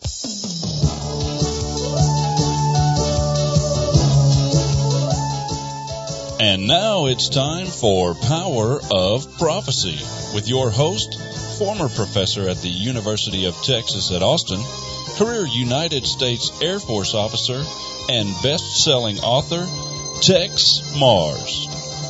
And now it's time for Power of Prophecy with your host, former professor at the University of Texas at Austin, career United States Air Force officer, and best-selling author, Tex Mars.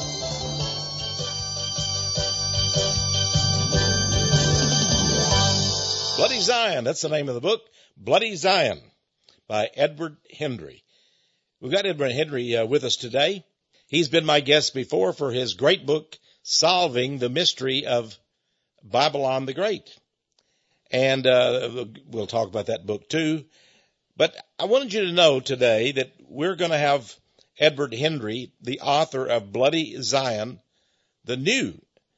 Bloody Zion, that's the name of the book, Bloody Zion, by Edward Hendry. We've got Edward Hendry with us today. He's been my guest before for his great book, Solving the Mystery of Babylon the Great. And we'll talk about that book too. But I wanted you to know today that we're going to have Edward Hendry, the author of Bloody Zion, the new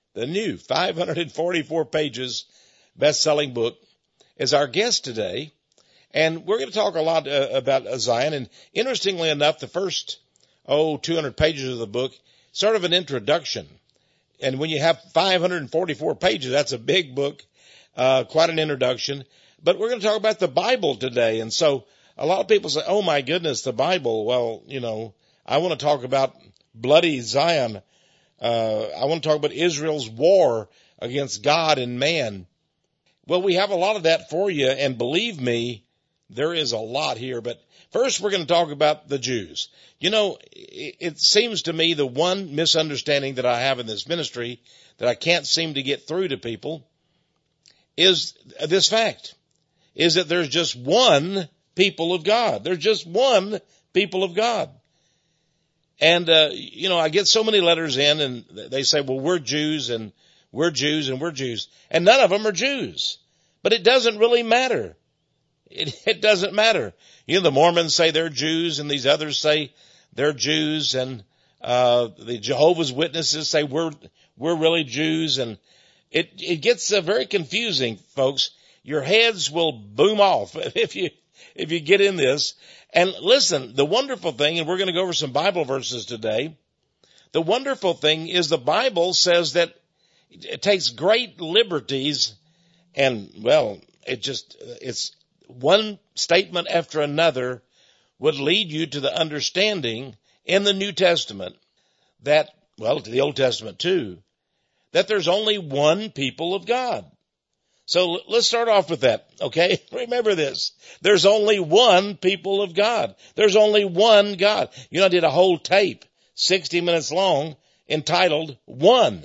544 pages best-selling book, as our guest today. And we're going to talk a lot about Zion. And interestingly enough, the first 200 pages of the book, sort of an introduction. And when you have 544 pages, that's a big book, quite an introduction. But we're going to talk about the Bible today. And so a lot of people say, oh my goodness, the Bible. Well, I want to talk about Bloody Zion. I want to talk about Israel's war against God and man. Well, we have a lot of that for you. And believe me, there is a lot here. But first, we're going to talk about the Jews. It seems to me the one misunderstanding that I have in this ministry that I can't seem to get through to people is this fact, is that there's just one people of God. There's just one people of God. And, I get so many letters in and they say, well, we're Jews and we're Jews and we're Jews. And none of them are Jews. But it doesn't really matter. It doesn't matter. The Mormons say they're Jews and these others say they're Jews, and the Jehovah's Witnesses say we're really Jews, and it gets very confusing, folks. Your heads will boom off if you get in this. And listen, the wonderful thing, and we're going to go over some Bible verses today. The wonderful thing is the Bible says that it takes great liberties, and well, it's one statement after another would lead you to the understanding in the New Testament that, well, to the Old Testament too, that there's only one people of God. So let's start off with that, okay? Remember this. There's only one people of God. There's only one God. I did a whole tape, 60 minutes long, entitled One.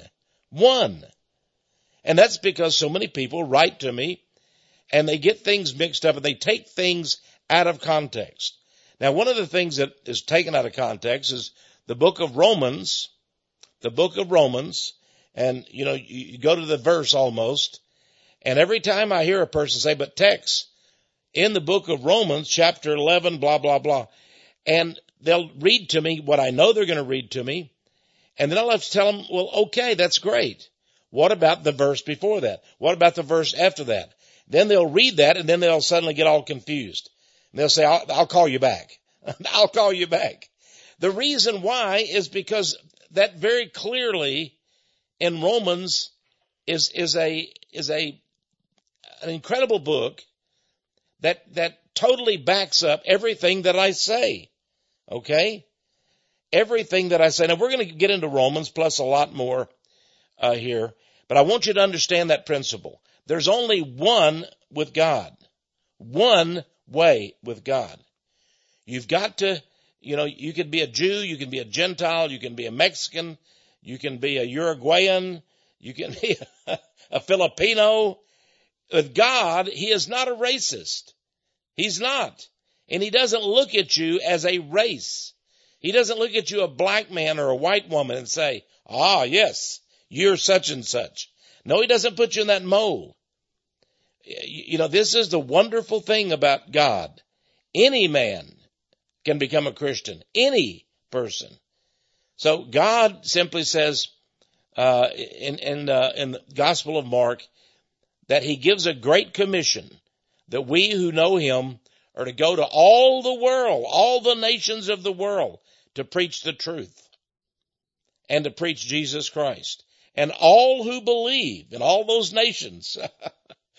And that's because so many people write to me and they get things mixed up and they take things out of context. Now, one of the things that is taken out of context is the book of Romans, and, you go to the verse almost, and every time I hear a person say, but Tex, in the book of Romans, chapter 11, blah, blah, blah, and they'll read to me what I know they're going to read to me, and then I'll have to tell them, well, okay, that's great. What about the verse before that? What about the verse after that? Then they'll read that, and then they'll suddenly get all confused. And they'll say, I'll call you back. I'll call you back. The reason why is because that very clearly in Romans is an incredible book that totally backs up everything that I say. Okay? Everything that I say. Now, we're going to get into Romans plus a lot more here, but I want you to understand that principle. There's only one with God. One way with God. You've got to, you can be a Jew, you can be a Gentile, you can be a Mexican, you can be a Uruguayan, you can be a Filipino. With God, He is not a racist. He's not. And He doesn't look at you as a race. He doesn't look at you, a black man or a white woman, and say, yes, you're such and such. No, He doesn't put you in that mold. This is the wonderful thing about God. Any man can become a Christian. Any person. So God simply says in the Gospel of Mark that He gives a great commission that we who know Him are to go to all the world, all the nations of the world, to preach the truth and to preach Jesus Christ. And all who believe in all those nations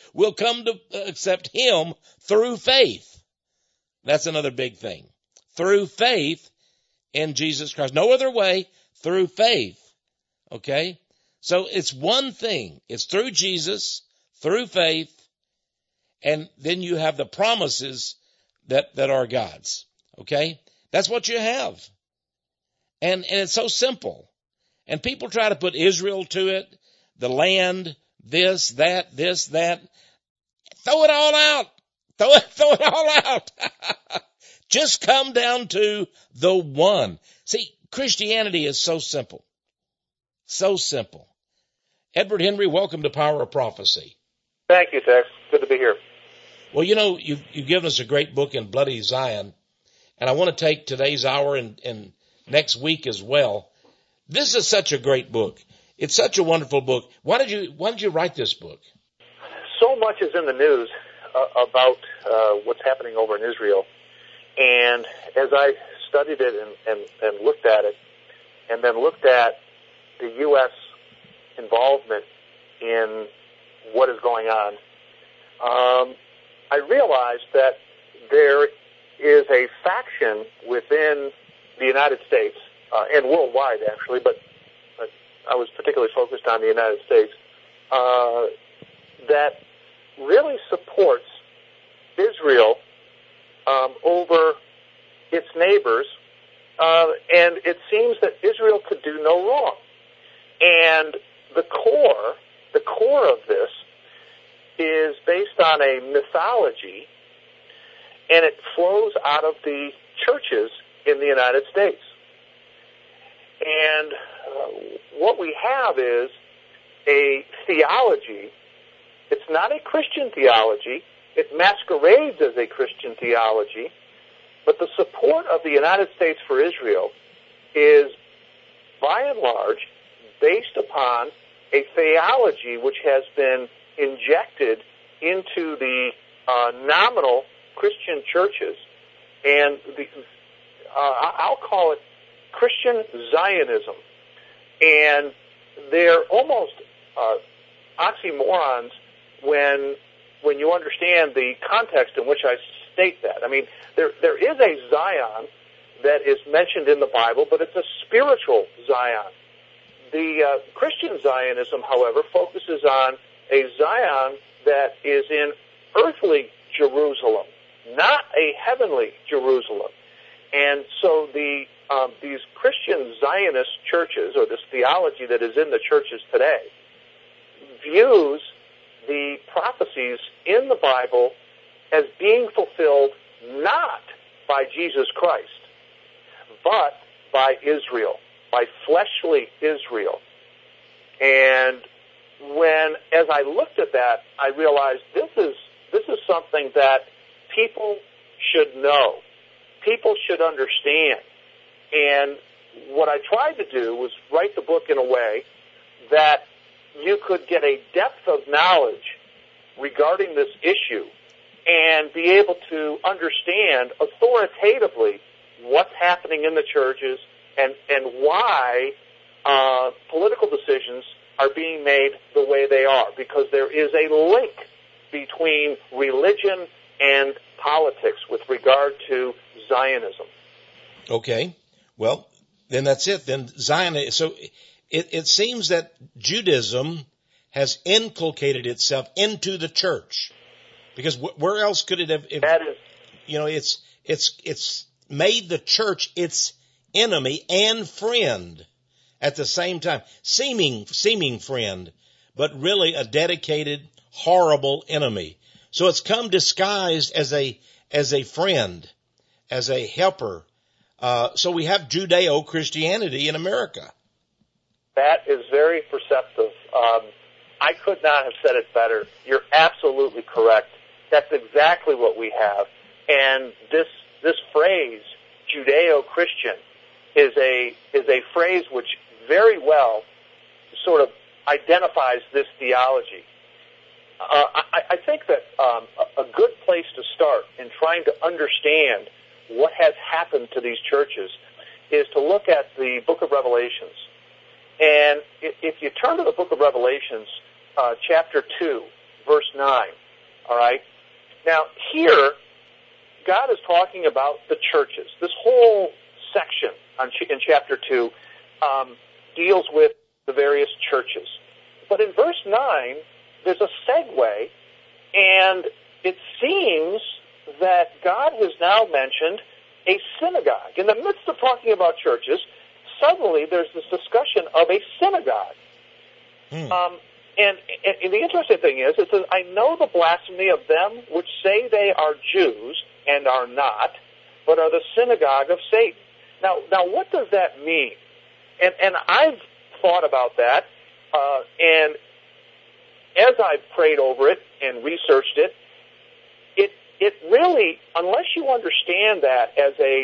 will come to accept him through faith. That's another big thing. Through faith in Jesus Christ. No other way, through faith. Okay? So it's one thing. It's through Jesus, through faith, and then you have the promises that are God's. Okay? That's what you have. And it's so simple. And people try to put Israel to it, the land, this, that. Throw it all out. Throw it all out. Just come down to the one. See, Christianity is so simple. So simple. Edward Henry, welcome to Power of Prophecy. Thank you, Tex. Good to be here. Well, you know, you've given us a great book in Bloody Zion, and I want to take today's hour and next week as well. This is such a great book. It's such a wonderful book. Why did you write this book? So much is in the news about what's happening over in Israel. And as I studied it and looked at it, and then looked at the U.S. involvement in what is going on, I realized that there is a faction within the United States, and worldwide actually, but I was particularly focused on the United States, that really supports Israel over its neighbors, and it seems that Israel could do no wrong. And the core of this is based on a mythology, and it flows out of the churches in the United States. And what we have is a theology. It's not a Christian theology. It masquerades as a Christian theology, but the support of the United States for Israel is, by and large, based upon a theology which has been injected into the nominal Christian churches, and I'll call it Christian Zionism. And they're almost oxymorons when you understand the context in which I state that. I mean, there is a Zion that is mentioned in the Bible, but it's a spiritual Zion. The Christian Zionism, however, focuses on a Zion that is in earthly Jerusalem, not a heavenly Jerusalem. And so these Christian Zionist churches, or this theology that is in the churches today, views the prophecies in the Bible as being fulfilled not by Jesus Christ, but by Israel, by fleshly Israel. And as I looked at that, I realized this is something that people should know. People should understand. And what I tried to do was write the book in a way that you could get a depth of knowledge regarding this issue and be able to understand authoritatively what's happening in the churches and why political decisions are being made the way they are, because there is a link between religion and politics with regard to Zionism. Okay. Well, then that's it. Then Zion. So it seems that Judaism has inculcated itself into the church, because where else could it have? That is, it's made the church its enemy and friend at the same time, seeming friend, but really a dedicated, horrible enemy. So it's come disguised as a friend, as a helper. So we have Judeo-Christianity in America. That is very perceptive. I could not have said it better. You're absolutely correct. That's exactly what we have. And this phrase, Judeo-Christian, is a phrase which very well sort of identifies this theology. I think that a good place to start in trying to understand what has happened to these churches is to look at the book of Revelations. And if you turn to the book of Revelations, chapter 2, verse 9. All right? Now, here, God is talking about the churches. This whole section in chapter 2 deals with the various churches. But in verse 9, there's a segue, and it seems that God has now mentioned a synagogue. In the midst of talking about churches, suddenly there's this discussion of a synagogue. And the interesting thing is, it says, I know the blasphemy of them which say they are Jews and are not, but are the synagogue of Satan. Now what does that mean? And I've thought about that, and as I've prayed over it and researched it, it really, unless you understand that as a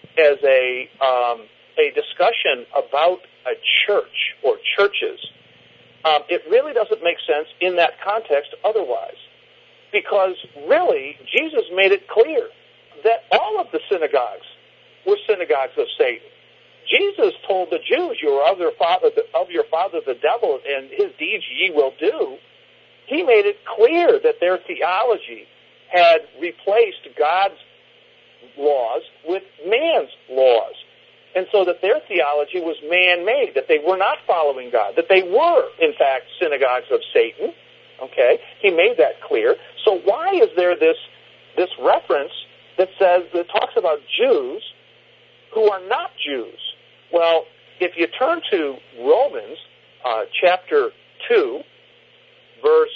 discussion about a church or churches, it really doesn't make sense in that context otherwise. Because really, Jesus made it clear that all of the synagogues were synagogues of Satan. Jesus told the Jews, you are of your father the devil, and his deeds ye will do. He made it clear that their theology had replaced God's laws with man's laws. And so that their theology was man-made, that they were not following God, that they were, in fact, synagogues of Satan. Okay? He made that clear. So why is there this reference that talks about Jews who are not Jews? Well, if you turn to Romans chapter 2, verse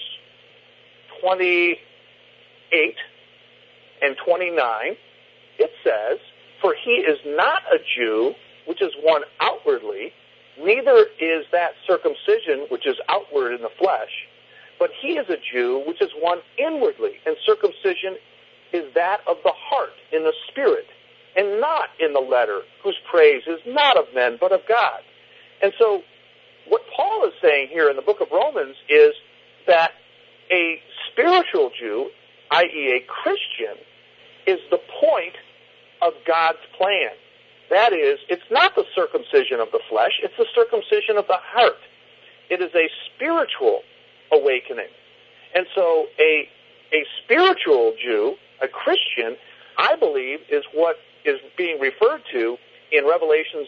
28 and 29, it says, for he is not a Jew, which is one outwardly, neither is that circumcision, which is outward in the flesh, but he is a Jew, which is one inwardly, and circumcision is that of the heart, in the spirit, and not in the letter, whose praise is not of men, but of God. And so, what Paul is saying here in the book of Romans is that a spiritual Jew, i.e. a Christian, is the point of God's plan. That is, it's not the circumcision of the flesh, it's the circumcision of the heart. It is a spiritual awakening. And so a spiritual Jew, a Christian, I believe, is what is being referred to in Revelations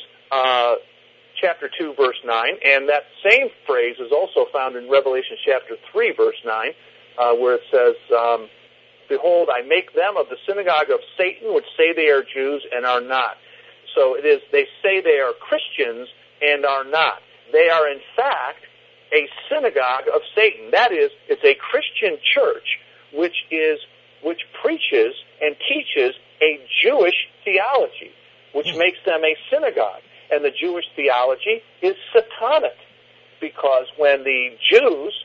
chapter 2, verse 9, and that same phrase is also found in Revelation chapter 3, verse 9, where it says, behold, I make them of the synagogue of Satan, which say they are Jews and are not. So it is, they say they are Christians and are not. They are, in fact, a synagogue of Satan. That is, it's a Christian church which preaches and teaches a Jewish theology, which makes them a synagogue. And the Jewish theology is satanic, because when the Jews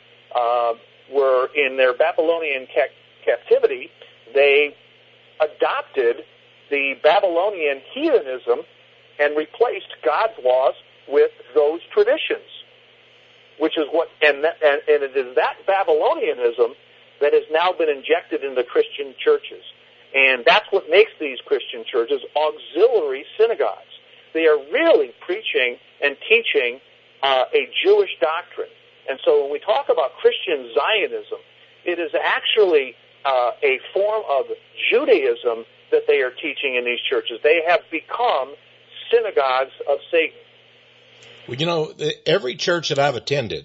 were in their Babylonian captivity, they adopted the Babylonian heathenism and replaced God's laws with those traditions, which is what, and it is that Babylonianism that has now been injected into Christian churches. And that's what makes these Christian churches auxiliary synagogues. They are really preaching and teaching a Jewish doctrine. And so when we talk about Christian Zionism, it is actually a form of Judaism that they are teaching in these churches. They have become synagogues of Satan. Well, you know, every church that I've attended,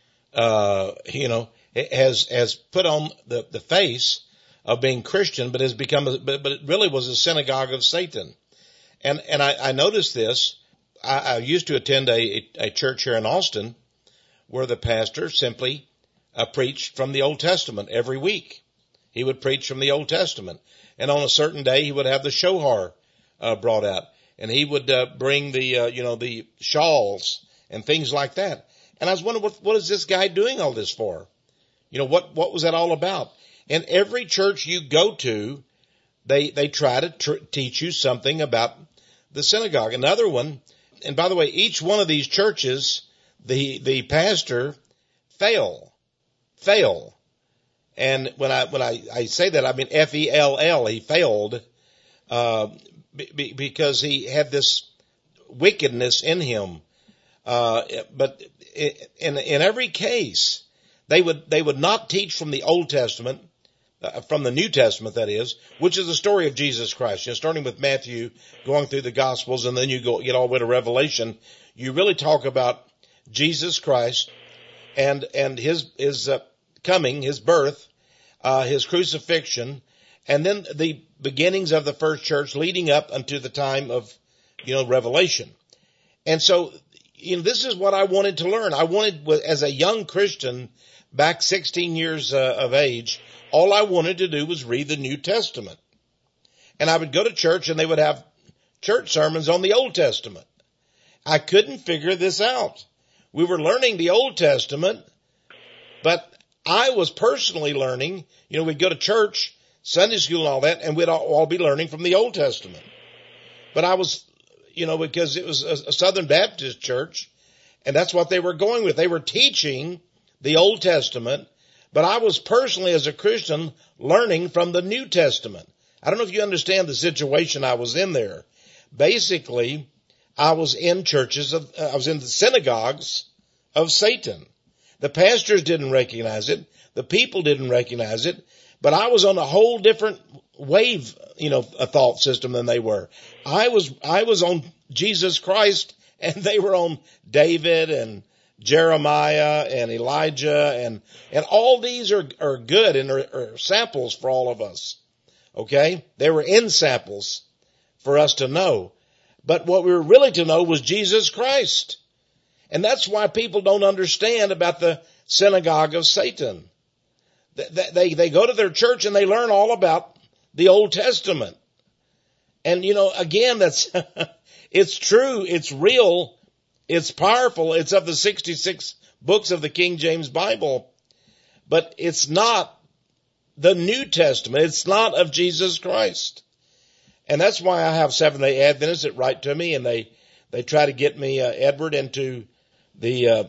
has put on the face of being Christian, but has become, but it really was a synagogue of Satan. And I noticed this. I used to attend a church here in Austin where the pastor simply preached from the Old Testament every week. He would preach from the Old Testament. And on a certain day, he would have the shohar brought out. And he would bring the shawls and things like that. And I was wondering, what is this guy doing all this for? What was that all about? And every church you go to, they try to teach you something about the synagogue. Another one, and by the way, each one of these churches, the pastor fail. And when I say that, I mean F-E-L-L, he failed, because he had this wickedness in him. But in every case, They would not teach from the Old Testament, from the New Testament, that is, which is the story of Jesus Christ. You know, starting with Matthew, going through the Gospels, and then you get all the way to Revelation. You really talk about Jesus Christ and his coming, his birth, his crucifixion, and then the beginnings of the first church leading up unto the time of, Revelation. And so, this is what I wanted to learn. I wanted, as a young Christian, back 16 years of age, all I wanted to do was read the New Testament. And I would go to church and they would have church sermons on the Old Testament. I couldn't figure this out. We were learning the Old Testament, but I was personally learning, we'd go to church, Sunday school and all that, and we'd all be learning from the Old Testament. But I was, because it was a Southern Baptist church, and that's what they were going with. They were teaching the Old Testament, but I was personally, as a Christian, learning from the New Testament. I don't know if you understand the situation I was in there. Basically, I was in I was in the synagogues of Satan. The pastors didn't recognize it. The people didn't recognize it. But I was on a whole different wave, a thought system than they were. I was on Jesus Christ, and they were on David and Jeremiah and Elijah, and all these are good and are samples for all of us. Okay? They were in samples for us to know. But what we were really to know was Jesus Christ. And that's why people don't understand about the synagogue of Satan. They go to their church and they learn all about the Old Testament. And again, it's true, it's real, it's powerful, it's of the 66 books of the King James Bible, but it's not the New Testament, it's not of Jesus Christ. And that's why I have Seventh-day Adventists that write to me, and they try to get me, Edward, into the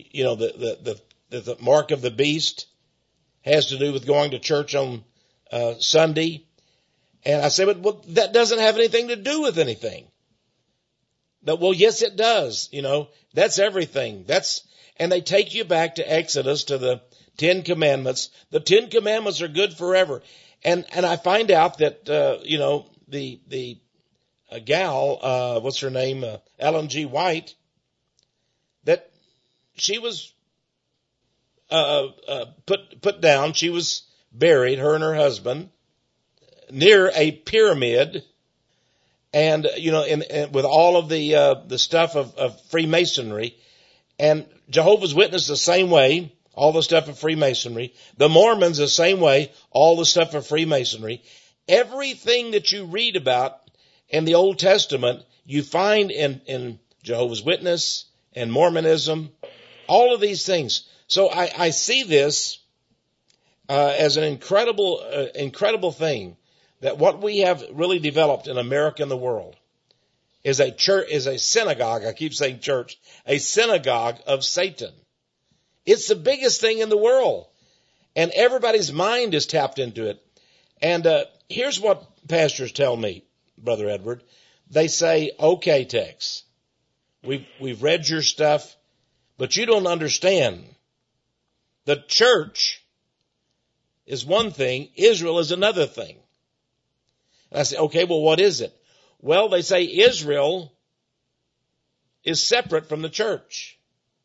mark of the beast has to do with going to church on Sunday. And I say, but that doesn't have anything to do with anything. Well, yes, it does. That's everything. And they take you back to Exodus, to the 10 Commandments. The 10 Commandments are good forever. And I find out that, the gal, what's her name? Ellen G. White, that she was, put down. She was buried, her and her husband, near a pyramid, and with all of the stuff of Freemasonry, and Jehovah's Witness the same way, all the stuff of Freemasonry. The Mormons the same way, all the stuff of Freemasonry. Everything that you read about in the Old Testament, you find in Jehovah's Witness and Mormonism, all of these things. So I see this as an incredible thing, that what we have really developed in America and the world is a synagogue. I keep saying church, a synagogue of Satan. It's the biggest thing in the world, and everybody's mind is tapped into it. And here's what pastors tell me, Brother Edward. They say, okay, Tex, we've read your stuff, but you don't understand. The church is one thing, Israel is another thing. And I say, okay, well, what is it? Well, they say Israel is separate from the church.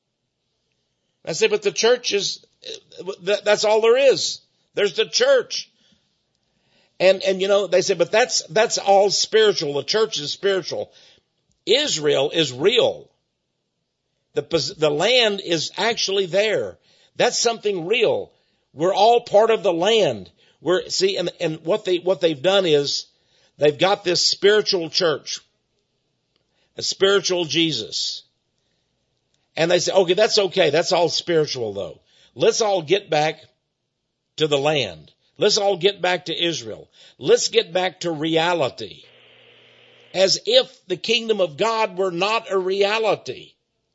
I say, but the church that's all there is. There's the church. And they say, but that's all spiritual. The church is spiritual. Israel is real. The land is actually there. That's something real. We're all part of the land. And what they've done is they've got this spiritual church, a spiritual Jesus. And they say, okay. That's all spiritual though. Let's all get back to the land. Let's all get back to Israel. Let's get back to reality. As if the kingdom of God were not a reality.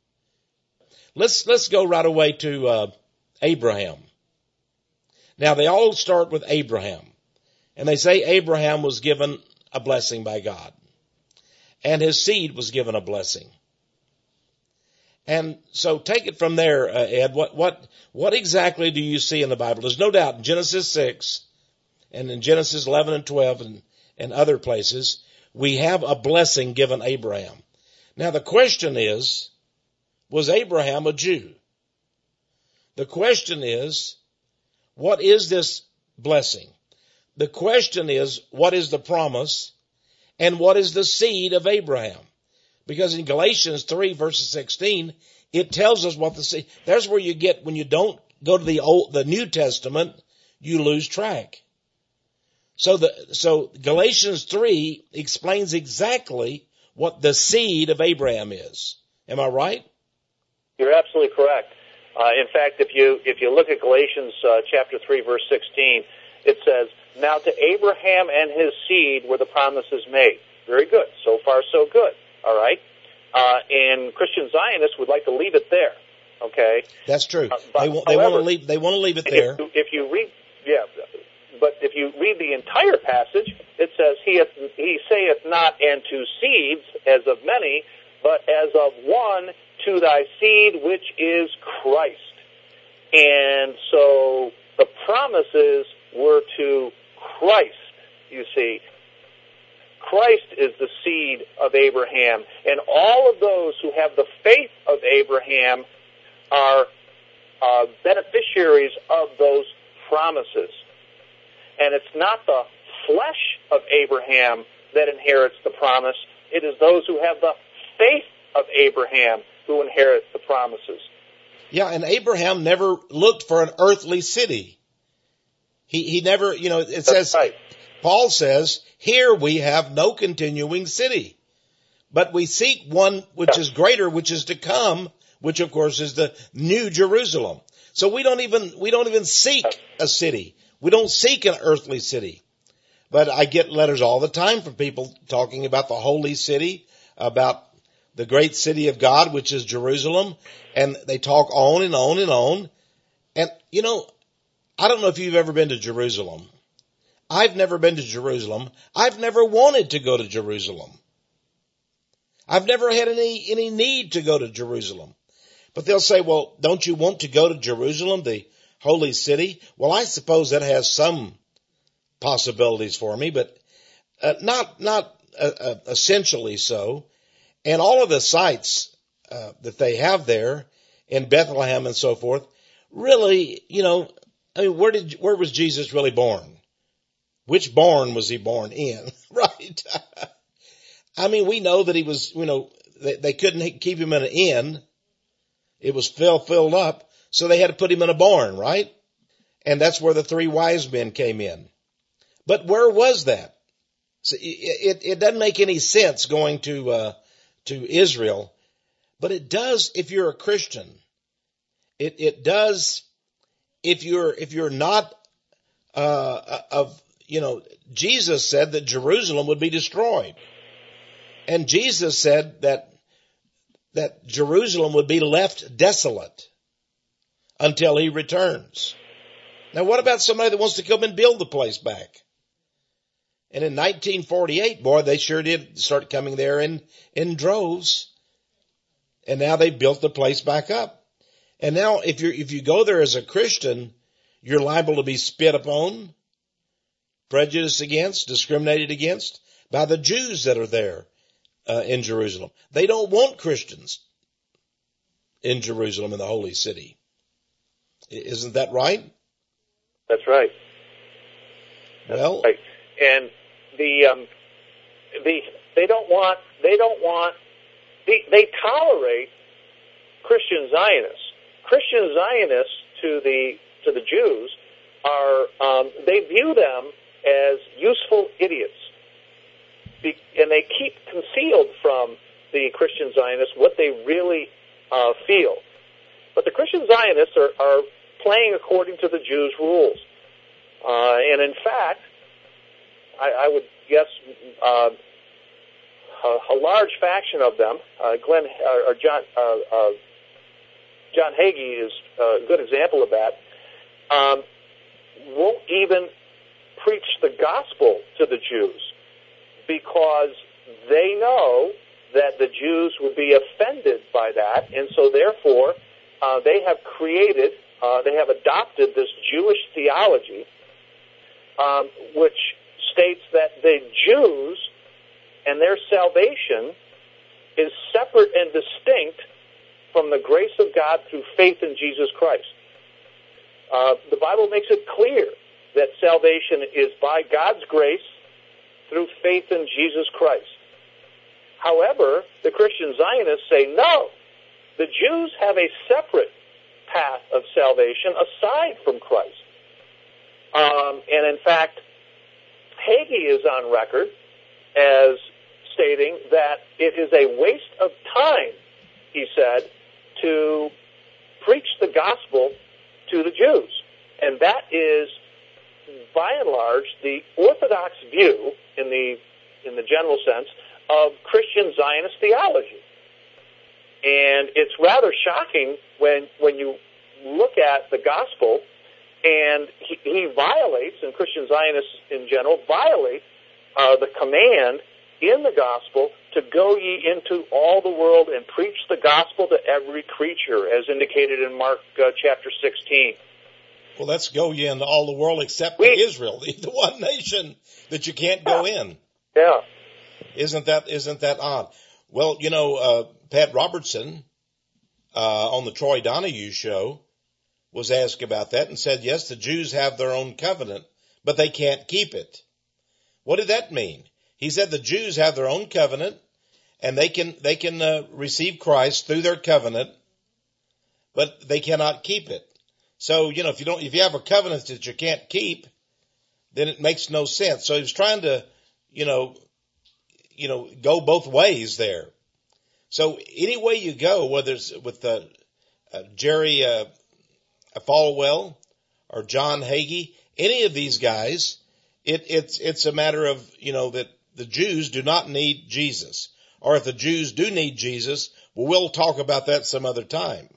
Let's go right away to Abraham. Now they all start with Abraham. And they say Abraham was given a blessing by God. And his seed was given a blessing. And so take it from there, Ed. What exactly do you see in the Bible? There's no doubt in Genesis 6 and in Genesis 11 and 12 and other places, we have a blessing given Abraham. Now the question is, was Abraham a Jew? The question is, what is this blessing? The question is, what is the promise? And what is the seed of Abraham? Because in Galatians 3 verses 16, it tells us what the seed, there's where you get, when you don't go to the New Testament, you lose track. So Galatians 3 explains exactly what the seed of Abraham is. Am I right? You're absolutely correct. In fact, if you look at Galatians chapter 3, verse 16, it says, "Now to Abraham and his seed were the promises made." Very good. So far, so good. All right. And Christian Zionists would like to leave it there. Okay. That's true. They want to leave it there. If you read, but if you read the entire passage, it says, "He saith not unto seeds as of many, but as of one, to thy seed, which is Christ." And so the promises were to Christ, you see. Christ is the seed of Abraham, and all of those who have the faith of Abraham are beneficiaries of those promises. And it's not the flesh of Abraham that inherits the promise. It is those who have the faith of Abraham who inherit the promises. Yeah, and Abraham never looked for an earthly city. He never, it says, right. Paul says, here we have no continuing city, but we seek one which is greater, which is to come, which of course is the New Jerusalem. So we don't even seek a city. We don't seek an earthly city. But I get letters all the time from people talking about the holy city, about the great city of God, which is Jerusalem, and they talk on and on and on. And, I don't know if you've ever been to Jerusalem. I've never been to Jerusalem. I've never wanted to go to Jerusalem. I've never had any need to go to Jerusalem. But they'll say, well, don't you want to go to Jerusalem, the holy city? Well, I suppose that has some possibilities for me, but not essentially so. And all of the sites that they have there in Bethlehem and so forth, really, where was Jesus really born? Which barn was he born in? Right. I mean, we know that he was, they couldn't keep him in an inn. It was filled up, so they had to put him in a barn, right? And that's where the 3 wise men came in. But where was that? So it doesn't make any sense going to Israel, but it does if you're a Christian. It does if you're not Jesus said that Jerusalem would be destroyed, and Jesus said that Jerusalem would be left desolate until he returns. Now, what about somebody that wants to come and build the place back? And in 1948, boy, they sure did start coming there in droves. And now they built the place back up. And now if you go there as a Christian, you're liable to be spit upon, prejudiced against, discriminated against by the Jews that are there in Jerusalem. They don't want Christians in Jerusalem, in the holy city. Isn't that right? That's right. Well, right. And they tolerate Christian Zionists. Christian Zionists to the Jews are they view them as useful idiots, and they keep concealed from the Christian Zionists what they really feel. But the Christian Zionists are playing according to the Jews' rules, and in fact, I would guess a large faction of them, John Hagee is a good example of that, won't even preach the gospel to the Jews because they know that the Jews would be offended by that, and so therefore they have adopted this Jewish theology, which states that the Jews and their salvation is separate and distinct from the grace of God through faith in Jesus Christ. The Bible makes it clear that salvation is by God's grace through faith in Jesus Christ. However, the Christian Zionists say, no, the Jews have a separate path of salvation aside from Christ. And in fact, Hagee is on record as stating that it is a waste of time, he said, to preach the gospel to the Jews. And that is, by and large, the orthodox view, in the general sense, of Christian Zionist theology. And it's rather shocking when you look at the gospel, and he violates, and Christian Zionists in general violate the command in the gospel to go ye into all the world and preach the gospel to every creature, as indicated in Mark chapter 16. Well, let's go ye into all the world except Israel, the one nation that you can't go in. Yeah. Isn't that odd? Well, Pat Robertson on the Troy Donahue show was asked about that and said, yes, the Jews have their own covenant, but they can't keep it. What did that mean? He said the Jews have their own covenant and they can receive Christ through their covenant, but they cannot keep it. So, if you have a covenant that you can't keep, then it makes no sense. So he was trying to, go both ways there. So any way you go, whether it's with Jerry Falwell or John Hagee, any of these guys, it's a matter of, that the Jews do not need Jesus. Or if the Jews do need Jesus, well, we'll talk about that some other time.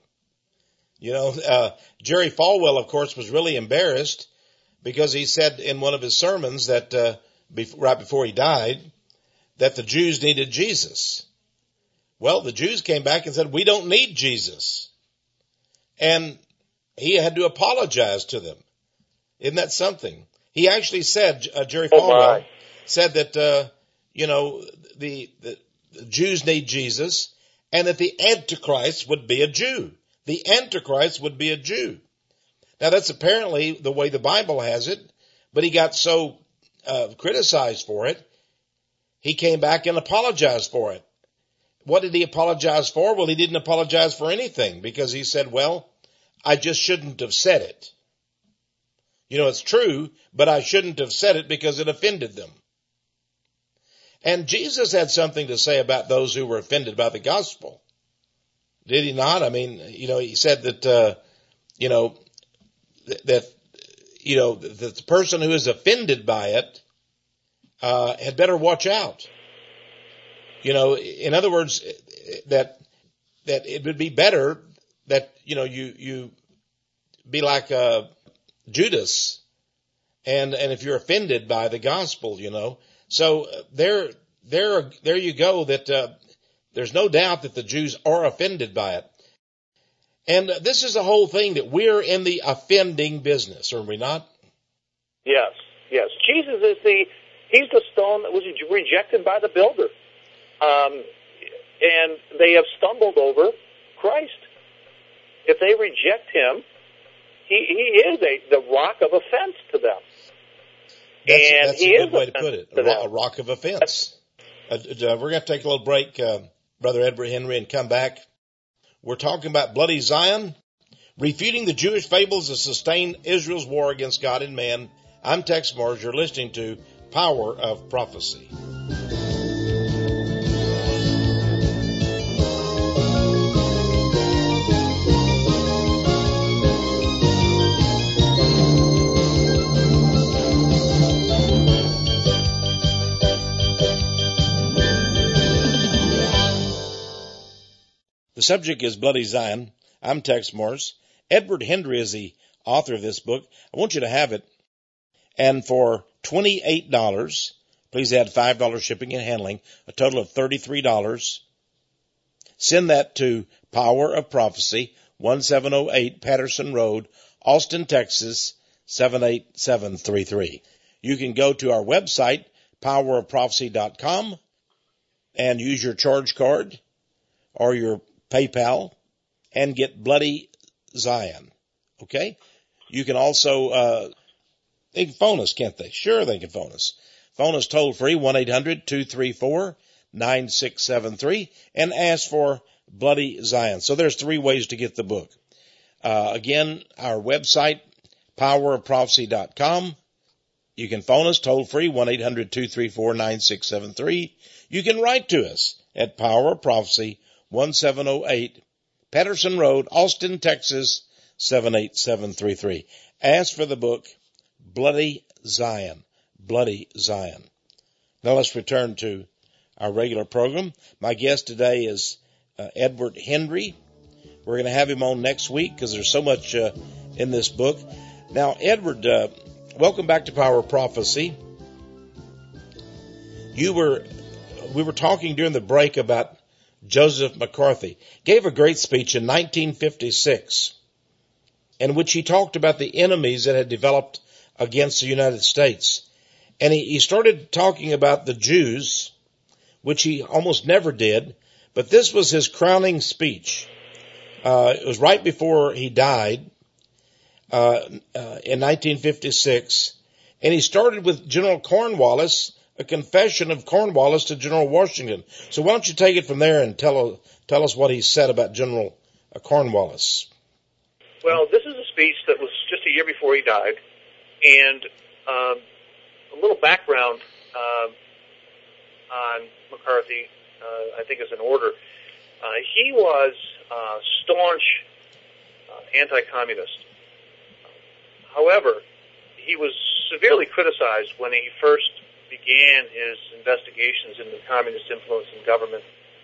Jerry Falwell, of course, was really embarrassed because he said in one of his sermons that, right before he died, that the Jews needed Jesus. Well, the Jews came back and said, we don't need Jesus. And he had to apologize to them. Isn't that something? He actually said, Jerry Falwell said that, the Jews need Jesus and that the Antichrist would be a Jew. The Antichrist would be a Jew. Now that's apparently the way the Bible has it, but he got so criticized for it, he came back and apologized for it. What did he apologize for? Well, he didn't apologize for anything because he said, well, I just shouldn't have said it. It's true, but I shouldn't have said it because it offended them. And Jesus had something to say about those who were offended by the gospel. Did he not? I mean, he said that, that the person who is offended by it, had better watch out. In other words, that it would be better that, you be like, Judas. And if you're offended by the gospel, so there you go, that, there's no doubt that the Jews are offended by it. And this is the whole thing, that we're in the offending business, are we not? Yes. Jesus is he's the stone that was rejected by the builder. And they have stumbled over Christ. If they reject him, he is the rock of offense to them. That's a good way to put it, a rock of offense. We're going to take a little break, Brother Edward Henry, and come back. We're talking about Bloody Zion, refuting the Jewish fables that sustain Israel's war against God and man. I'm Tex Mars. You're listening to Power of Prophecy. The subject is Bloody Zion. I'm Tex Morris. Edward Henry is the author of this book. I want you to have it. And for $28, please add $5 shipping and handling, a total of $33. send that to Power of Prophecy, 1708 Patterson Road, Austin, Texas, 78733. You can go to our website, powerofprophecy.com, and use your charge card or your PayPal and get Bloody Zion. Okay? You can also, they can phone us, can't they? Sure, they can phone us. Phone us toll free, 1-800-234-9673, and ask for Bloody Zion. So there's 3 ways to get the book. Again, our website, powerofprophecy.com. You can phone us toll free, 1-800-234-9673. You can write to us at Power of Prophecy, 1708 Patterson Road, Austin, Texas, 78733. Ask for the book, Bloody Zion. Bloody Zion. Now let's return to our regular program. My guest today is Edward Hendry. We're going to have him on next week because there's so much in this book. Now, Edward, welcome back to Power of Prophecy. We were talking during the break about Joseph McCarthy. Gave a great speech in 1956 in which he talked about the enemies that had developed against the United States. And he started talking about the Jews, which he almost never did, but this was his crowning speech. It was right before he died in 1956, and he started with General Cornwallis, a confession of Cornwallis to General Washington. So why don't you take it from there and tell us what he said about General Cornwallis? Well, this is a speech that was just a year before he died, and a little background on McCarthy, I think is in order. He was staunch anti-communist. However, he was severely criticized when he first began his investigations into communist influence in government.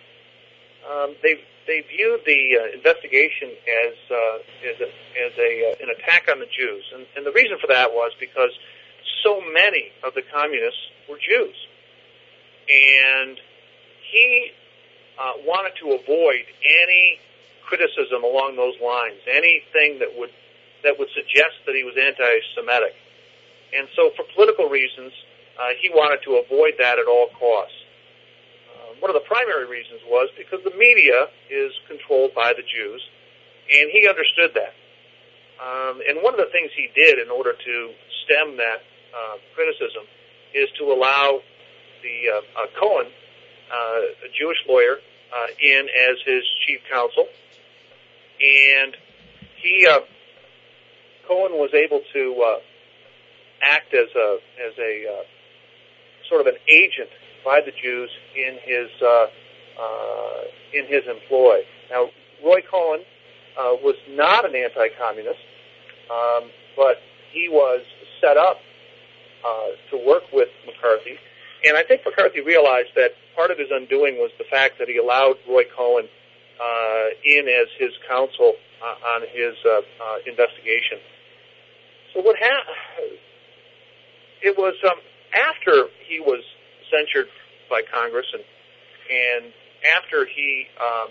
They viewed the investigation as an attack on the Jews, and the reason for that was because so many of the communists were Jews, and he wanted to avoid any criticism along those lines, anything that would suggest that he was anti-Semitic. And so for political reasons, he wanted to avoid that at all costs. One of the primary reasons was because the media is controlled by the Jews, and he understood that. And one of the things he did in order to stem that criticism is to allow the Cohen, a Jewish lawyer, in as his chief counsel. And Cohen was able to act as a sort of an agent by the Jews in his employ. Now, Roy Cohen was not an anti-communist, but he was set up to work with McCarthy. And I think McCarthy realized that part of his undoing was the fact that he allowed Roy Cohen in as his counsel on his investigation. So what happened? It was after he was censured by Congress, and after he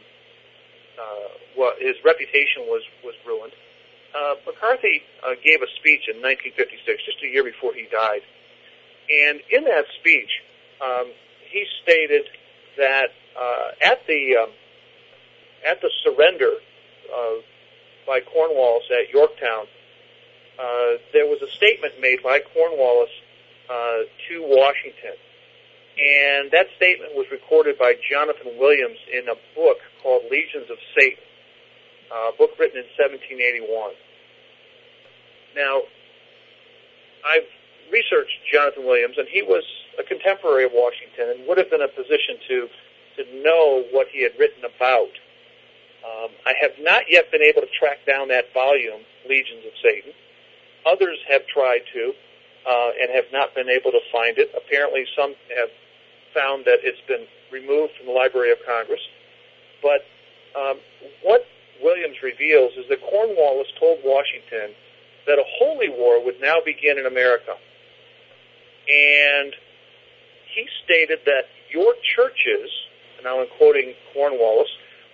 his reputation was ruined. McCarthy gave a speech in 1956, just a year before he died, and in that speech, he stated that at the surrender by Cornwallis at Yorktown, there was a statement made by Cornwallis to Washington, and that statement was recorded by Jonathan Williams in a book called Legions of Satan, a book written in 1781. Now, I've researched Jonathan Williams, and he was a contemporary of Washington and would have been in a position to know what he had written about. I have not yet been able to track down that volume, Legions of Satan. Others have tried to and have not been able to find it. Apparently some have found that it's been removed from the Library of Congress. But what Williams reveals is that Cornwallis told Washington that a holy war would now begin in America. And he stated that your churches, and now I'm quoting Cornwallis,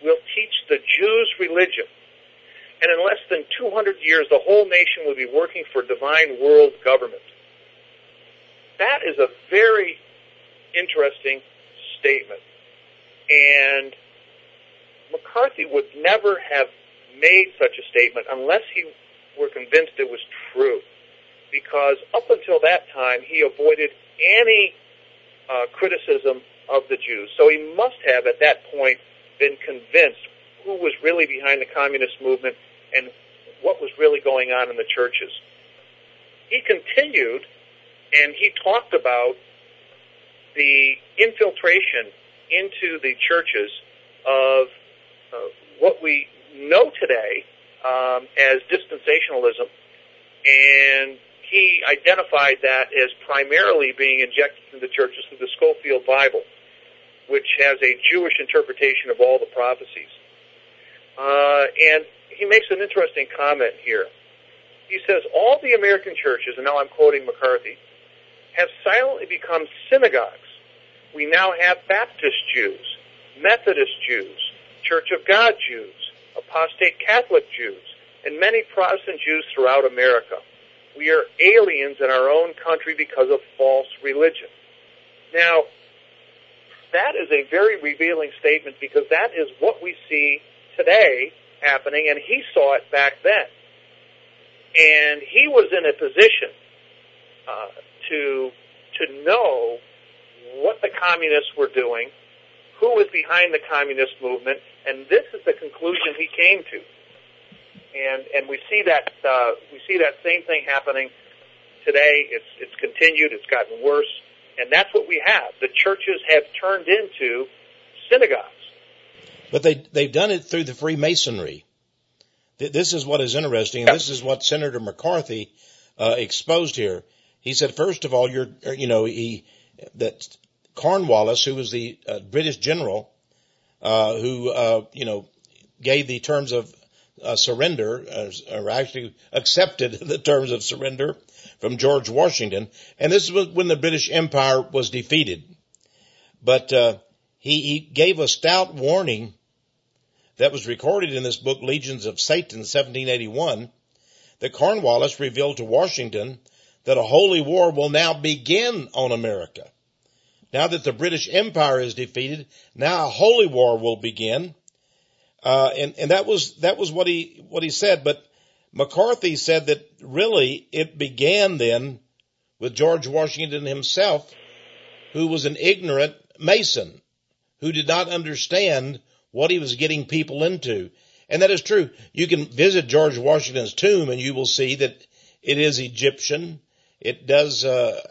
will teach the Jews' religion, and in less than 200 years, the whole nation will be working for divine world government. That is a very interesting statement. And McCarthy would never have made such a statement unless he were convinced it was true. Because up until that time, he avoided any criticism of the Jews. So he must have, at that point, been convinced who was really behind the communist movement and what was really going on in the churches. He continued, and he talked about the infiltration into the churches of what we know today as dispensationalism, and he identified that as primarily being injected into the churches through the Scofield Bible, which has a Jewish interpretation of all the prophecies. And he makes an interesting comment here. He says, all the American churches, and now I'm quoting McCarthy, have silently become synagogues. We now have Baptist Jews, Methodist Jews, Church of God Jews, apostate Catholic Jews, and many Protestant Jews throughout America. We are aliens in our own country because of false religion. Now, that is a very revealing statement because that is what we see today happening, and he saw it back then. And he was in a position to know what the communists were doing, who was behind the communist movement, and this is the conclusion he came to. And we see that same thing happening today. It's continued. It's gotten worse, and that's what we have. The churches have turned into synagogues. But they've done it through the Freemasonry. This is what is interesting. And this is what Senator McCarthy exposed here. He said, first of all, that Cornwallis, who was the British general, who gave the terms of surrender, or actually accepted the terms of surrender from George Washington, and this was when the British Empire was defeated. But he gave a stout warning that was recorded in this book, Legions of Satan, 1781, that Cornwallis revealed to Washington that a holy war will now begin on America. Now that the British Empire is defeated, now a holy war will begin. And that was what he said. But McCarthy said that really it began then with George Washington himself, who was an ignorant Mason, who did not understand what he was getting people into. And that is true. You can visit George Washington's tomb and you will see that it is Egyptian. It does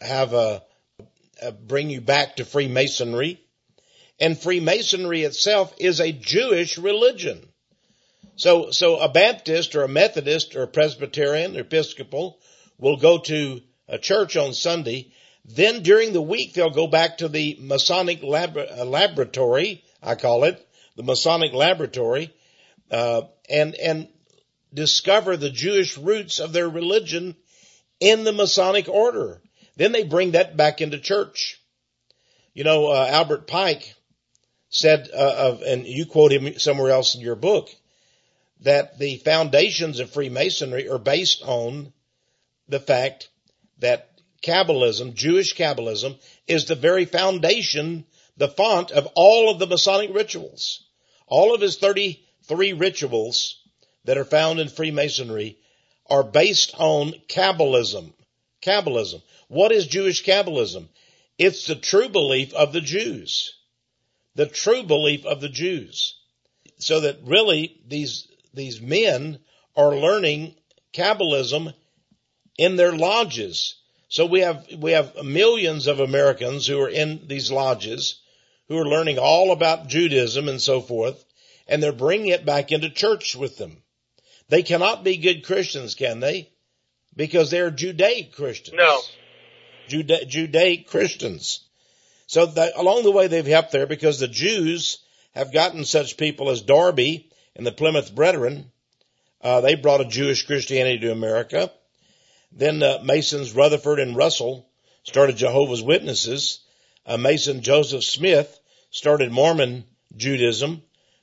bring you back to Freemasonry. And Freemasonry itself is a Jewish religion. So a Baptist or a Methodist or a Presbyterian or Episcopal will go to a church on Sunday. Then during the week, they'll go back to the Masonic laboratory, I call it, the Masonic laboratory, and discover the Jewish roots of their religion in the Masonic order. Then they bring that back into church. Albert Pike said, and you quote him somewhere else in your book, that the foundations of Freemasonry are based on the fact that Kabbalism, Jewish Kabbalism, is the very foundation, the font of all of the Masonic rituals. All of his 33 rituals that are found in Freemasonry are based on Kabbalism. Kabbalism. What is Jewish Kabbalism? It's the true belief of the Jews. The true belief of the Jews. So that really these men are learning Kabbalism in their lodges. So we have millions of Americans who are in these lodges who are learning all about Judaism and so forth, and they're bringing it back into church with them. They cannot be good Christians, can they? Because they're Judaic Christians. No. Judaic Christians. So along the way they've helped there because the Jews have gotten such people as Darby and the Plymouth Brethren. They brought a Jewish Christianity to America. Then Masons Rutherford and Russell started Jehovah's Witnesses. Mason Joseph Smith started Mormon Judaism.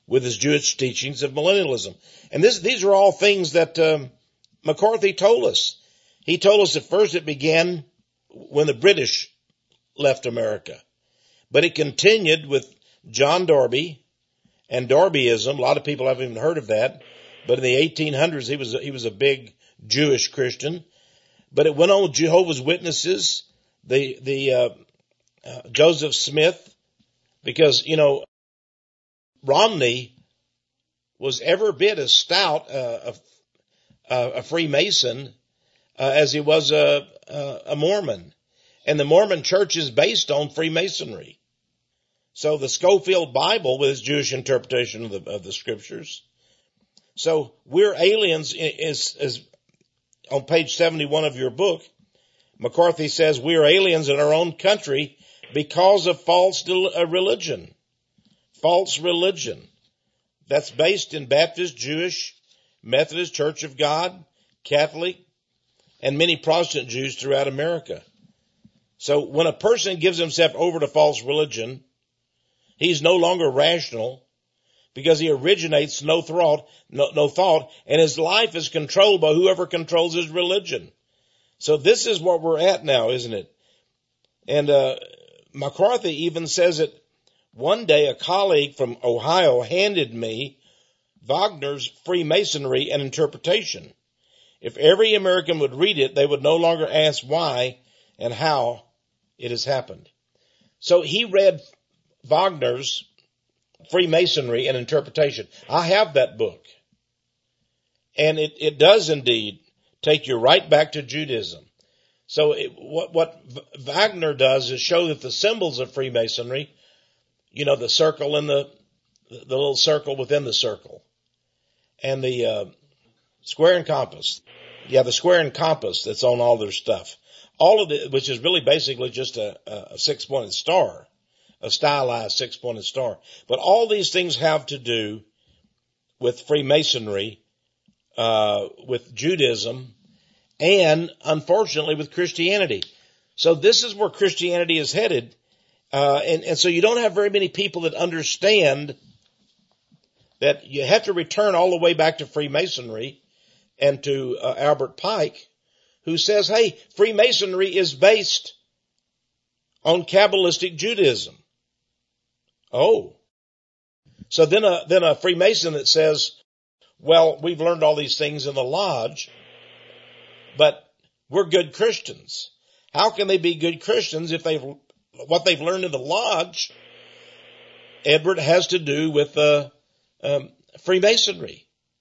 with his Jewish teachings of millennialism. And these are all things that McCarthy told us. He told us at first it began when the British left America. But it continued with John Darby and Darbyism. A lot of people haven't even heard of that. But in the 1800s, he was a big Jewish Christian. But it went on with Jehovah's Witnesses, the Joseph Smith, because, Romney was every bit as stout a Freemason as he was a Mormon. And the Mormon church is based on Freemasonry. So the Scofield Bible with its Jewish interpretation of the scriptures. So we're aliens is on page 71 of your book. McCarthy says we are aliens in our own country because of false religion. False religion. That's based in Baptist, Jewish, Methodist, Church of God, Catholic, and many Protestant Jews throughout America. So when a person gives himself over to false religion, he's no longer rational because he originates no thought, and his life is controlled by whoever controls his religion. So this is what we're at now, isn't it? And McCarthy even says that one day a colleague from Ohio handed me Wagner's Freemasonry and Interpretation. If every American would read it, they would no longer ask why and how it has happened. So he read Wagner's Freemasonry and Interpretation. I have that book. And it does indeed take you right back to Judaism. So what Wagner does is show that the symbols of Freemasonry, the circle and the little circle within the circle, and the square and compass. Yeah, the square and compass that's on all their stuff. All of it, which is really basically just a 6-pointed star, a stylized 6-pointed star. But all these things have to do with Freemasonry, with Judaism, and unfortunately with Christianity. So this is where Christianity is headed. And so you don't have very many people that understand that you have to return all the way back to Freemasonry and to Albert Pike, who says, hey, Freemasonry is based on Kabbalistic Judaism. Oh. So then a Freemason that says, well, we've learned all these things in the lodge, but we're good Christians. How can they be good Christians if what they've learned in the lodge, Edward, has to do with Freemasonry?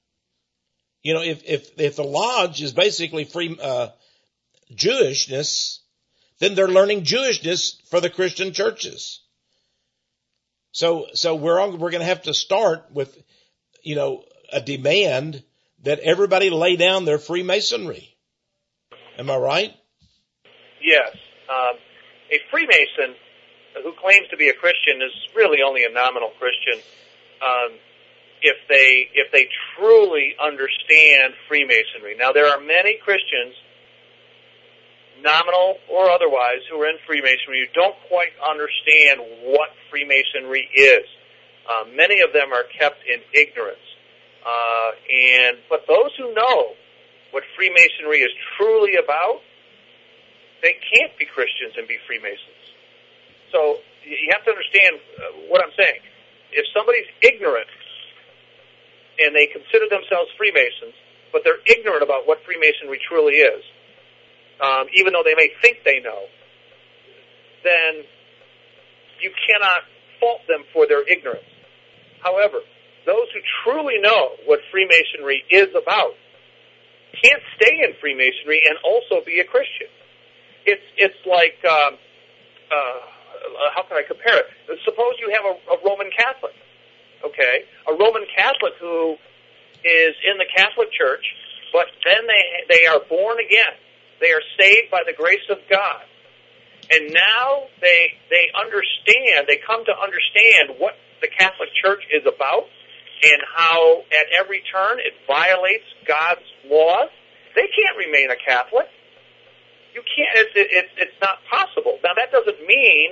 If the lodge is basically Jewishness, then they're learning Jewishness for the Christian churches. So we're going to have to start with, a demand that everybody lay down their Freemasonry. Am I right? Yes. A Freemason who claims to be a Christian is really only a nominal Christian. If they truly understand Freemasonry. Now, there are many Christians, nominal or otherwise, who are in Freemasonry who don't quite understand what Freemasonry is. Many of them are kept in ignorance. But those who know what Freemasonry is truly about, they can't be Christians and be Freemasons. So you have to understand what I'm saying. If somebody's ignorant and they consider themselves Freemasons, but they're ignorant about what Freemasonry truly is, even though they may think they know, then you cannot fault them for their ignorance. However, those who truly know what Freemasonry is about can't stay in Freemasonry and also be a Christian. It's like, how can I compare it? Suppose you have a Roman Catholic, okay? A Roman Catholic who is in the Catholic Church, but then they are born again. They are saved by the grace of God. And now they understand, they come to understand what the Catholic Church is about and how at every turn it violates God's laws. They can't remain a Catholic. You can't. It's not possible. Now that doesn't mean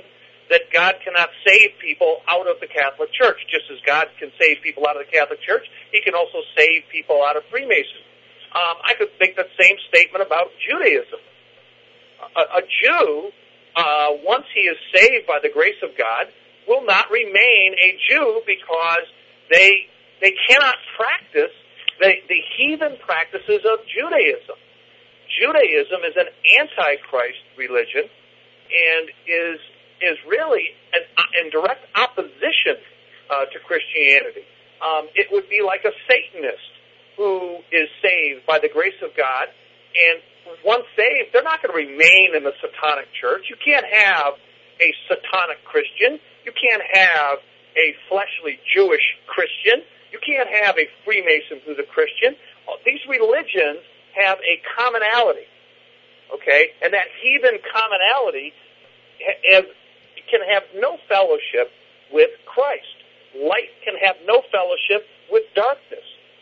that God cannot save people out of the Catholic Church. Just as God can save people out of the Catholic Church, he can also save people out of Freemasons. I could make that same statement about Judaism. A Jew, once he is saved by the grace of God, will not remain a Jew because they cannot practice the heathen practices of Judaism. Judaism is an antichrist religion and is really in direct opposition to Christianity. It would be like a Satanist who is saved by the grace of God, and once saved, they're not going to remain in the Satanic Church. You can't have a Satanic Christian. You can't have a fleshly Jewish Christian. You can't have a Freemason who's a Christian. These religions have a commonality, okay? And that heathen commonality can have no fellowship with Christ. Light can have no fellowship with darkness.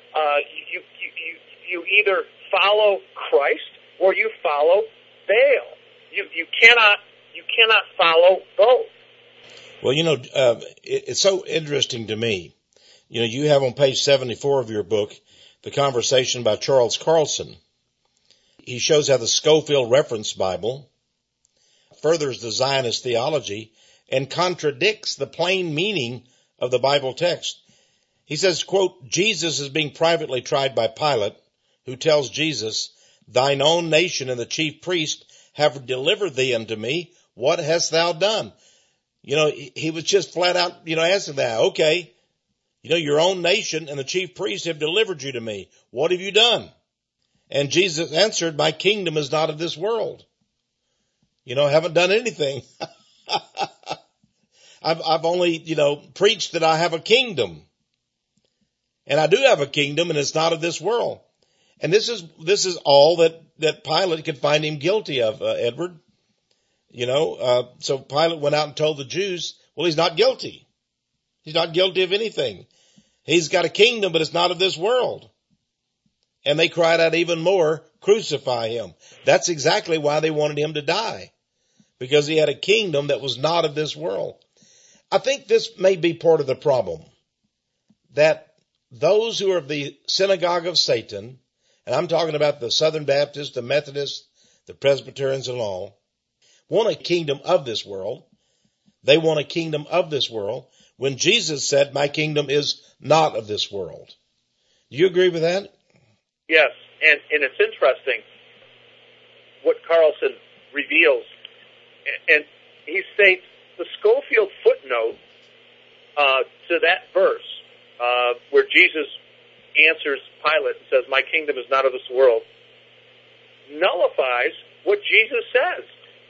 You either follow Christ or you follow Baal. You cannot follow both. Well, it's so interesting to me. You have on page 74 of your book the conversation by Charles Carlson. He shows how the Scofield Reference Bible furthers the Zionist theology and contradicts the plain meaning of the Bible text. He says, quote, Jesus is being privately tried by Pilate, who tells Jesus, thine own nation and the chief priest have delivered thee unto me. What hast thou done? He was just flat out, answering that. Okay. Your own nation and the chief priest have delivered you to me. What have you done? And Jesus answered, my kingdom is not of this world. I haven't done anything. I've only, preached that I have a kingdom. And I do have a kingdom, and it's not of this world. And this is all that Pilate could find him guilty of, Edward. So Pilate went out and told the Jews, well, he's not guilty. He's not guilty of anything. He's got a kingdom, but it's not of this world. And they cried out even more, crucify him. That's exactly why they wanted him to die, because he had a kingdom that was not of this world. I think this may be part of the problem, that those who are of the synagogue of Satan, and I'm talking about the Southern Baptists, the Methodists, the Presbyterians and all, want a kingdom of this world. They want a kingdom of this world when Jesus said, my kingdom is not of this world. Do you agree with that? Yes, and it's interesting what Carlson reveals. And he states the Scofield footnote to that verse where Jesus answers Pilate and says, my kingdom is not of this world, nullifies what Jesus says.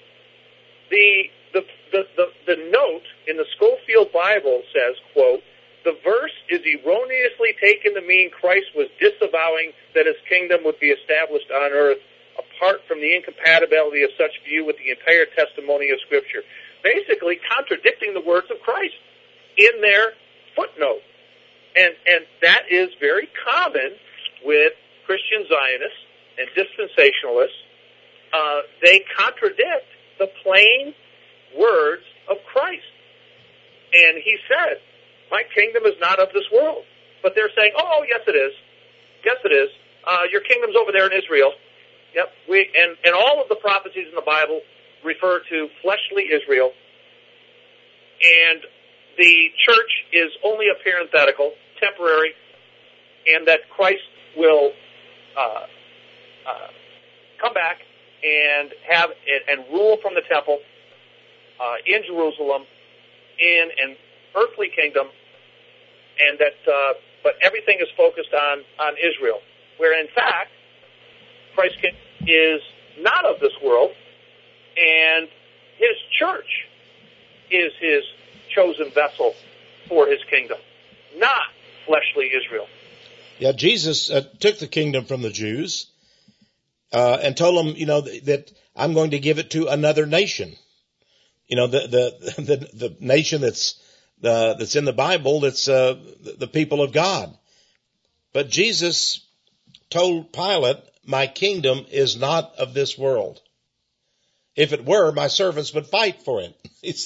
The note in the Scofield Bible says, quote, the verse is erroneously taken to mean Christ was disavowing that his kingdom would be established on earth apart from the incompatibility of such view with the entire testimony of Scripture. Basically contradicting the words of Christ in their footnote. And that is very common with Christian Zionists and dispensationalists. They contradict the plain words of Christ. And he said, my kingdom is not of this world. But they're saying, oh, yes it is. Yes it is. Your kingdom's over there in Israel. Yep. And all of the prophecies in the Bible refer to fleshly Israel. And the church is only a parenthetical, temporary, and that Christ will come back and have and rule from the temple in Jerusalem in an earthly kingdom, and that but everything is focused on Israel, where in fact Christ is not of this world, and his church is his chosen vessel for his kingdom, not fleshly Israel. Yeah, Jesus took the kingdom from the Jews and told them, that I'm going to give it to another nation. The nation that's in the Bible, that's the people of God. But Jesus told Pilate, my kingdom is not of this world. If it were, my servants would fight for it, he said.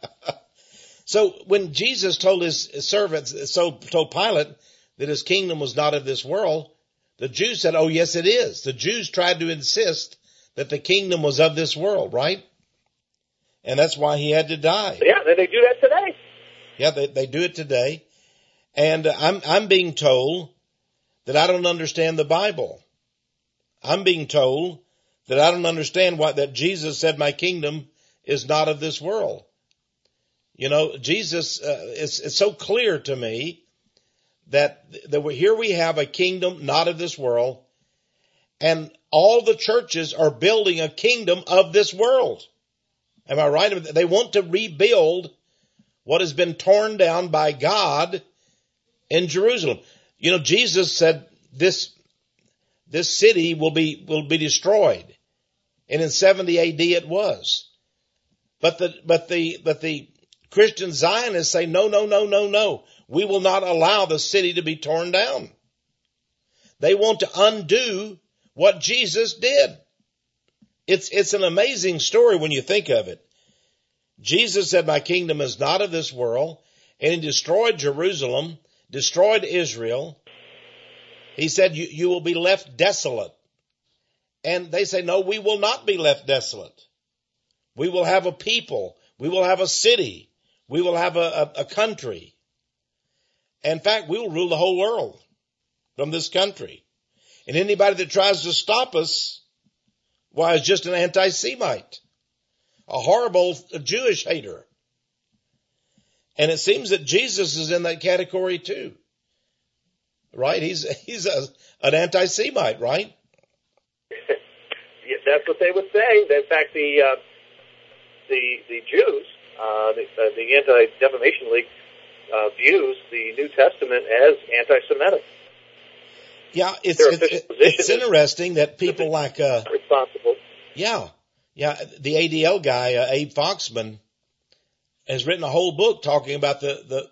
So when Jesus told his servants, told Pilate that his kingdom was not of this world, the Jews said, oh, yes, it is. The Jews tried to insist that the kingdom was of this world, right? And that's why he had to die. Yeah, they do that today. Yeah, they do it today. And I'm being told that I don't understand the Bible. I'm being told that I don't understand that Jesus said my kingdom is not of this world. You know, Jesus, it's so clear to me that here we have a kingdom not of this world, and all the churches are building a kingdom of this world. Am I right? They want to rebuild what has been torn down by God in Jerusalem. You know, Jesus said this city will be destroyed, and in 70 AD it was. But the Christian Zionists say, no. We will not allow the city to be torn down. They want to undo what Jesus did. It's an amazing story when you think of it. Jesus said, my kingdom is not of this world, and he destroyed Jerusalem, destroyed Israel. He said, you will be left desolate. And they say, no, we will not be left desolate. We will have a people. We will have a city. We will have a country. In fact, we will rule the whole world from this country. And anybody that tries to stop us, why, is just an anti-Semite, a horrible Jewish hater. And it seems that Jesus is in that category too. Right? He's an anti-Semite, right? Yeah, that's what they would say. In fact, the Jews, the Anti-Defamation League, views the New Testament as anti-Semitic. Yeah, it's interesting that people like responsible. Yeah, the ADL guy, Abe Foxman, has written a whole book talking about the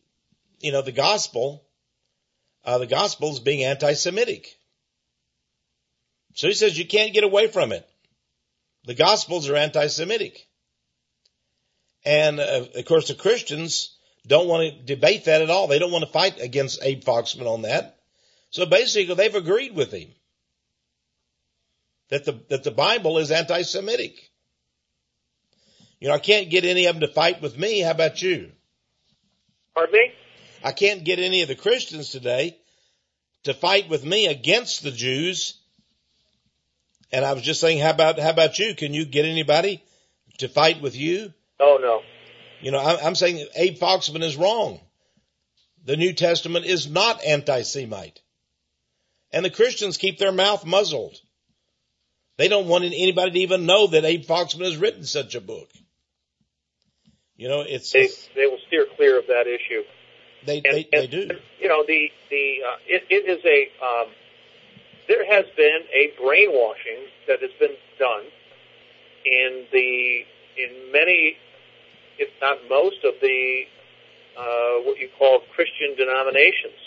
gospel. The gospel is being anti-Semitic. So he says you can't get away from it. The gospels are anti-Semitic. And, of course, the Christians don't want to debate that at all. They don't want to fight against Abe Foxman on that. So basically, they've agreed with him that the Bible is anti-Semitic. You know, I can't get any of them to fight with me. How about you? Pardon me? I can't get any of the Christians today to fight with me against the Jews. And I was just saying, how about you? Can you get anybody to fight with you? Oh, no. You know, I'm saying Abe Foxman is wrong. The New Testament is not anti-Semite. And the Christians keep their mouth muzzled. They don't want anybody to even know that Abe Foxman has written such a book. You know, they will steer clear of that issue. They do. You know, it is there has been a brainwashing that has been done in many, if not most, of the what you call Christian denominations.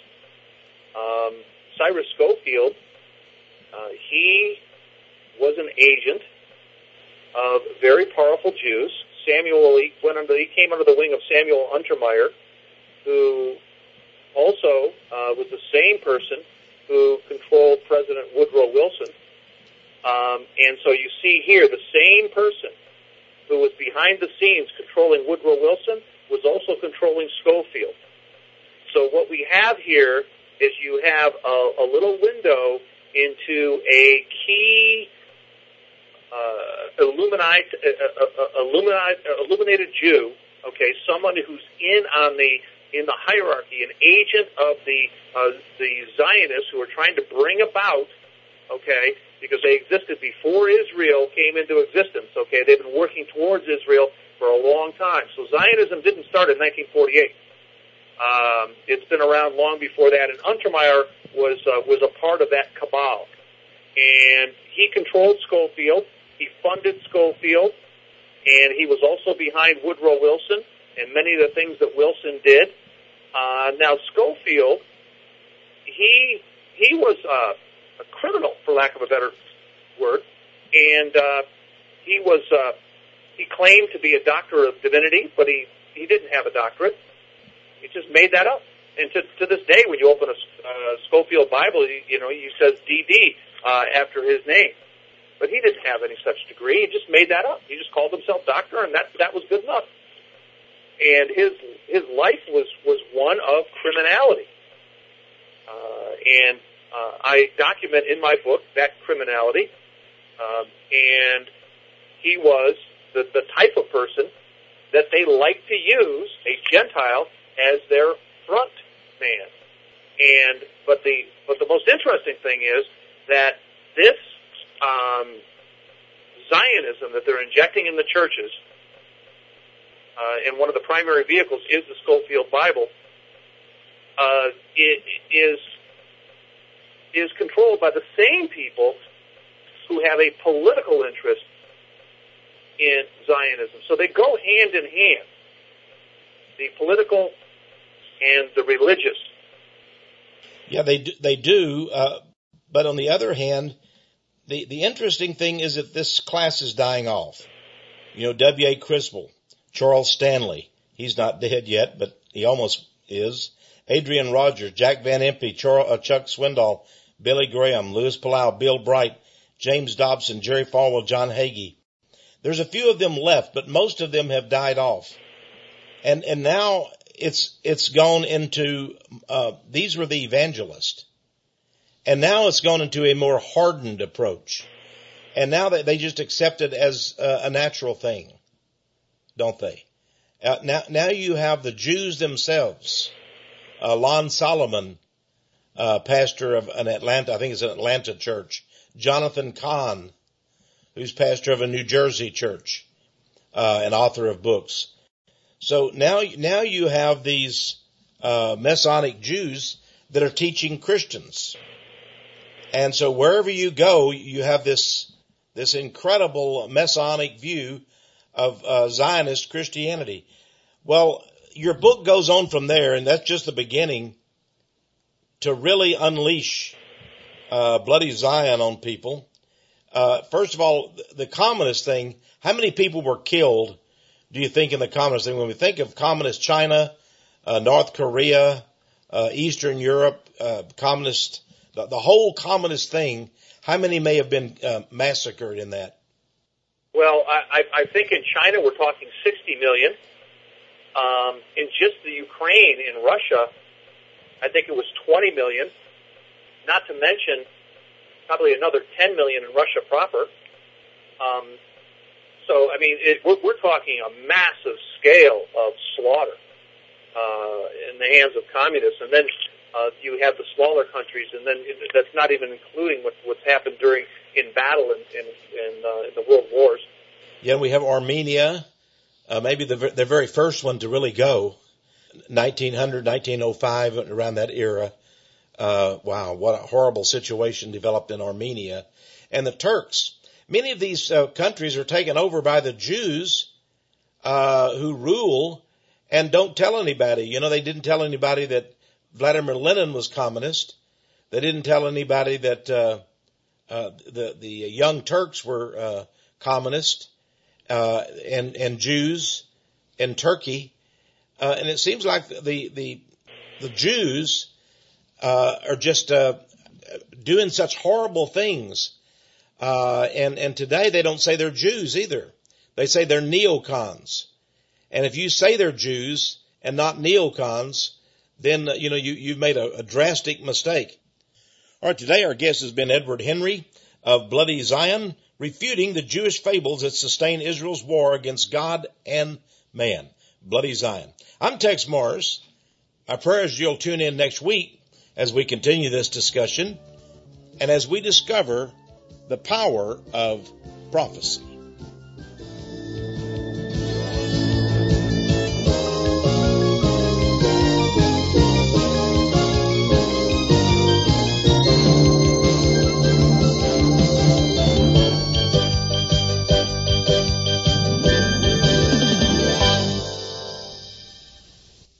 Cyrus Scofield, he was an agent of very powerful Jews. He came under the wing of Samuel Untermeyer, who also was the same person who controlled President Woodrow Wilson. And so you see here, the same person who was behind the scenes controlling Woodrow Wilson was also controlling Scofield. So what we have here is you have a little window into a key illuminated Jew, okay, someone who's in the hierarchy, an agent of the Zionists who are trying to bring about, okay, because they existed before Israel came into existence, okay, they've been working towards Israel for a long time. So Zionism didn't start in 1948. It's been around long before that, and Untermeyer was a part of that cabal. And he controlled Scofield, he funded Scofield, and he was also behind Woodrow Wilson and many of the things that Wilson did. Now Scofield, he was a criminal, for lack of a better word, and he He claimed to be a doctor of divinity, but he didn't have a doctorate. He just made that up. And to this day, when you open a Scofield Bible, he says D.D. After his name. But he didn't have any such degree. He just made that up. He just called himself doctor, and that was good enough. And his life was one of criminality. And I document in my book that criminality. And he was the type of person that they like to use, a Gentile, as their front man. But the most interesting thing is that this Zionism that they're injecting in the churches, and one of the primary vehicles is the Scofield Bible, it is controlled by the same people who have a political interest in Zionism. So they go hand in hand, the political and the religious. Yeah, they do. But on the other hand, the interesting thing is that this class is dying off. W.A. Criswell, Charles Stanley, he's not dead yet, but he almost is. Adrian Rogers, Jack Van Impe, Chuck Swindoll, Billy Graham, Louis Palau, Bill Bright, James Dobson, Jerry Falwell, John Hagee. There's a few of them left, but most of them have died off. And now it's gone into, these were the evangelists. And now it's gone into a more hardened approach. And now that they just accept it as a natural thing, don't they? Now you have the Jews themselves. Lon Solomon, pastor of an Atlanta, I think it's an Atlanta church. Jonathan Cahn, who's pastor of a New Jersey church, and author of books. So now you have these Messianic Jews that are teaching Christians. And so wherever you go, you have this incredible Messianic view of Zionist Christianity. Well, your book goes on from there, and that's just the beginning, to really unleash Bloody Zion on people. First of all, the communist thing, how many people were killed, do you think, in the communist thing? When we think of communist China, North Korea, Eastern Europe, communist, the whole communist thing, how many may have been massacred in that? Well, I think in China we're talking 60 million. In just the Ukraine, in Russia, I think it was 20 million. Not to mention probably another 10 million in Russia proper. So, I mean, we're talking a massive scale of slaughter in the hands of communists. And then you have the smaller countries, and then that's not even including what's happened in battle in the world wars. Yeah, we have Armenia, maybe the very first one to really go, 1900, 1905, around that era. Wow, what a horrible situation developed in Armenia. And the Turks. Many of these countries are taken over by the Jews who rule and don't tell anybody. They didn't tell anybody that Vladimir Lenin was communist. They didn't tell anybody that the Young Turks were communist and Jews in Turkey. And it seems like the Jews are just doing such horrible things. And today they don't say they're Jews either. They say they're neocons. And if you say they're Jews and not neocons, then, you've made a drastic mistake. All right, today our guest has been Edward Henry of Bloody Zion, refuting the Jewish fables that sustain Israel's war against God and man. Bloody Zion. I'm Tex Morris. Our prayer is you'll tune in next week as we continue this discussion and as we discover the power of prophecy.